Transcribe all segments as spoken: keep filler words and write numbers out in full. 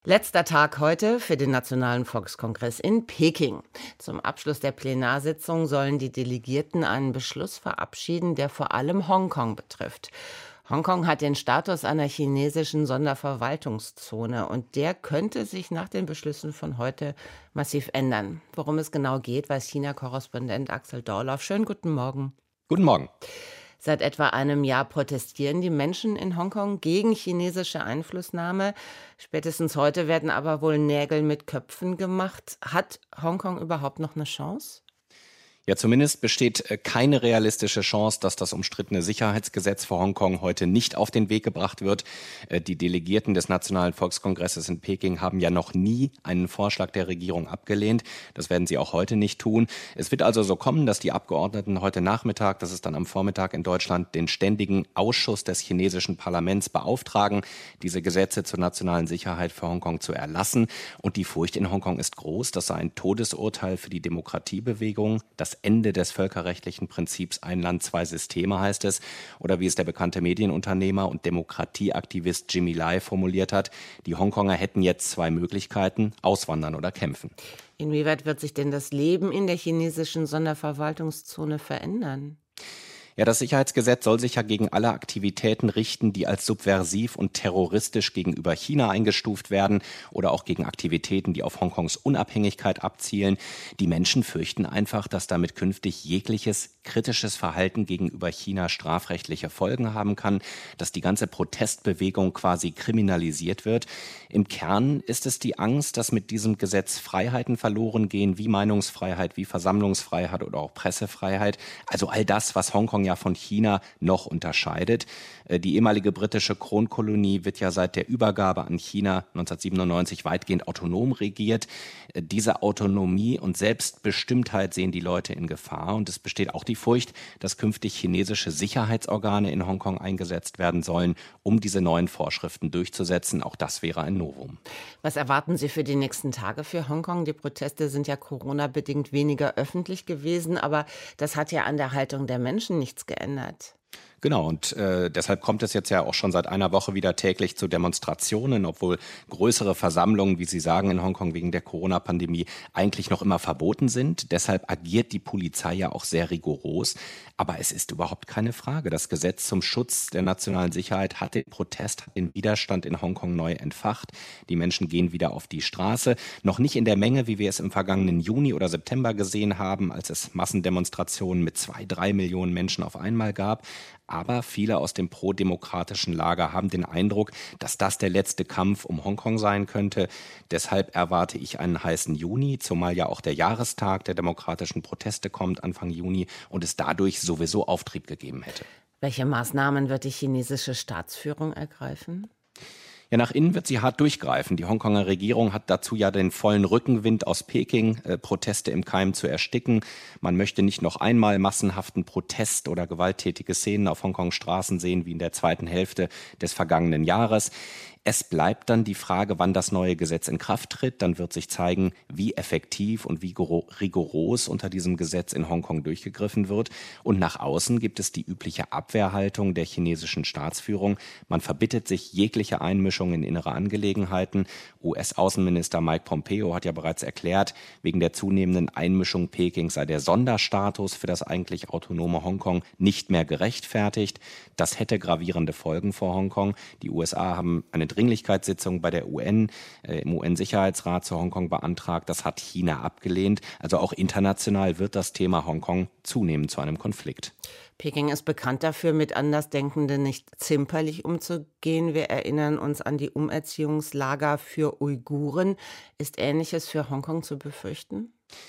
Letzter Tag heute für den Nationalen Volkskongress in Peking. Zum Abschluss der Plenarsitzung sollen die Delegierten einen Beschluss verabschieden, der vor allem Hongkong betrifft. Hongkong hat den Status einer chinesischen Sonderverwaltungszone und der könnte sich nach den Beschlüssen von heute massiv ändern. Worum es genau geht, weiß China-Korrespondent Axel Dorloff. Schönen guten Morgen. Guten Morgen. Seit etwa einem Jahr protestieren die Menschen in Hongkong gegen chinesische Einflussnahme. Spätestens heute werden aber wohl Nägel mit Köpfen gemacht. Hat Hongkong überhaupt noch eine Chance? Ja, zumindest besteht keine realistische Chance, dass das umstrittene Sicherheitsgesetz für Hongkong heute nicht auf den Weg gebracht wird. Die Delegierten des Nationalen Volkskongresses in Peking haben ja noch nie einen Vorschlag der Regierung abgelehnt. Das werden sie auch heute nicht tun. Es wird also so kommen, dass die Abgeordneten heute Nachmittag, das ist dann am Vormittag in Deutschland, den ständigen Ausschuss des chinesischen Parlaments beauftragen, diese Gesetze zur nationalen Sicherheit für Hongkong zu erlassen. Und die Furcht in Hongkong ist groß. Das sei ein Todesurteil für die Demokratiebewegung. Das Ende des völkerrechtlichen Prinzips ein Land, zwei Systeme heißt es. Oder wie es der bekannte Medienunternehmer und Demokratieaktivist Jimmy Lai formuliert hat, die Hongkonger hätten jetzt zwei Möglichkeiten, auswandern oder kämpfen. Inwieweit wird sich denn das Leben in der chinesischen Sonderverwaltungszone verändern? Ja, das Sicherheitsgesetz soll sich ja gegen alle Aktivitäten richten, die als subversiv und terroristisch gegenüber China eingestuft werden oder auch gegen Aktivitäten, die auf Hongkongs Unabhängigkeit abzielen. Die Menschen fürchten einfach, dass damit künftig jegliches kritisches Verhalten gegenüber China strafrechtliche Folgen haben kann, dass die ganze Protestbewegung quasi kriminalisiert wird. Im Kern ist es die Angst, dass mit diesem Gesetz Freiheiten verloren gehen, wie Meinungsfreiheit, wie Versammlungsfreiheit oder auch Pressefreiheit. Also all das, was Hongkong ja von China noch unterscheidet. Die ehemalige britische Kronkolonie wird ja seit der Übergabe an China neunzehnhundertsiebenundneunzig weitgehend autonom regiert. Diese Autonomie und Selbstbestimmtheit sehen die Leute in Gefahr und es besteht auch die Furcht, dass künftig chinesische Sicherheitsorgane in Hongkong eingesetzt werden sollen, um diese neuen Vorschriften durchzusetzen. Auch das wäre ein Novum. Was erwarten Sie für die nächsten Tage für Hongkong? Die Proteste sind ja Corona-bedingt weniger öffentlich gewesen, aber das hat ja an der Haltung der Menschen nichts geändert. Genau, und äh, deshalb kommt es jetzt ja auch schon seit einer Woche wieder täglich zu Demonstrationen, obwohl größere Versammlungen, wie Sie sagen, in Hongkong wegen der Corona-Pandemie eigentlich noch immer verboten sind. Deshalb agiert die Polizei ja auch sehr rigoros. Aber es ist überhaupt keine Frage. Das Gesetz zum Schutz der nationalen Sicherheit hat den Protest, hat den Widerstand in Hongkong neu entfacht. Die Menschen gehen wieder auf die Straße. Noch nicht in der Menge, wie wir es im vergangenen Juni oder September gesehen haben, als es Massendemonstrationen mit zwei, drei Millionen Menschen auf einmal gab. Aber viele aus dem pro-demokratischen Lager haben den Eindruck, dass das der letzte Kampf um Hongkong sein könnte. Deshalb erwarte ich einen heißen Juni, zumal ja auch der Jahrestag der demokratischen Proteste kommt, Anfang Juni, und es dadurch sowieso Auftrieb gegeben hätte. Welche Maßnahmen wird die chinesische Staatsführung ergreifen? Ja, nach innen wird sie hart durchgreifen. Die Hongkonger Regierung hat dazu ja den vollen Rückenwind aus Peking, äh, Proteste im Keim zu ersticken. Man möchte nicht noch einmal massenhaften Protest oder gewalttätige Szenen auf Hongkongs Straßen sehen wie in der zweiten Hälfte des vergangenen Jahres. Es bleibt dann die Frage, wann das neue Gesetz in Kraft tritt. Dann wird sich zeigen, wie effektiv und wie rigoros unter diesem Gesetz in Hongkong durchgegriffen wird. Und nach außen gibt es die übliche Abwehrhaltung der chinesischen Staatsführung. Man verbittet sich jegliche Einmischung in innere Angelegenheiten. U S-Außenminister Mike Pompeo hat ja bereits erklärt, wegen der zunehmenden Einmischung Pekings sei der Sonderstatus für das eigentlich autonome Hongkong nicht mehr gerechtfertigt. Das hätte gravierende Folgen für Hongkong. Die U S A haben eine Dringlichkeitssitzung bei der U N, äh, im U N-Sicherheitsrat zu Hongkong beantragt. Das hat China abgelehnt. Also auch international wird das Thema Hongkong zunehmend zu einem Konflikt. Peking ist bekannt dafür, mit Andersdenkenden nicht zimperlich umzugehen. Wir erinnern uns an die Umerziehungslager für Uiguren. Ist Ähnliches für Hongkong zu befürchten?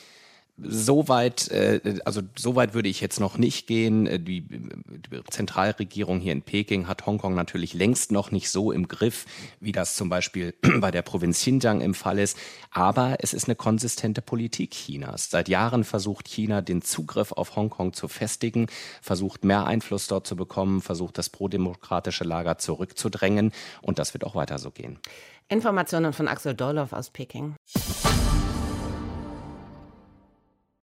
Soweit, äh, also soweit würde ich jetzt noch nicht gehen. Die, die Zentralregierung hier in Peking hat Hongkong natürlich längst noch nicht so im Griff, wie das zum Beispiel bei der Provinz Xinjiang im Fall ist. Aber es ist eine konsistente Politik Chinas. Seit Jahren versucht China, den Zugriff auf Hongkong zu festigen, versucht mehr Einfluss dort zu bekommen, versucht das prodemokratische Lager zurückzudrängen. Und das wird auch weiter so gehen. Informationen von Axel Dorloff aus Peking.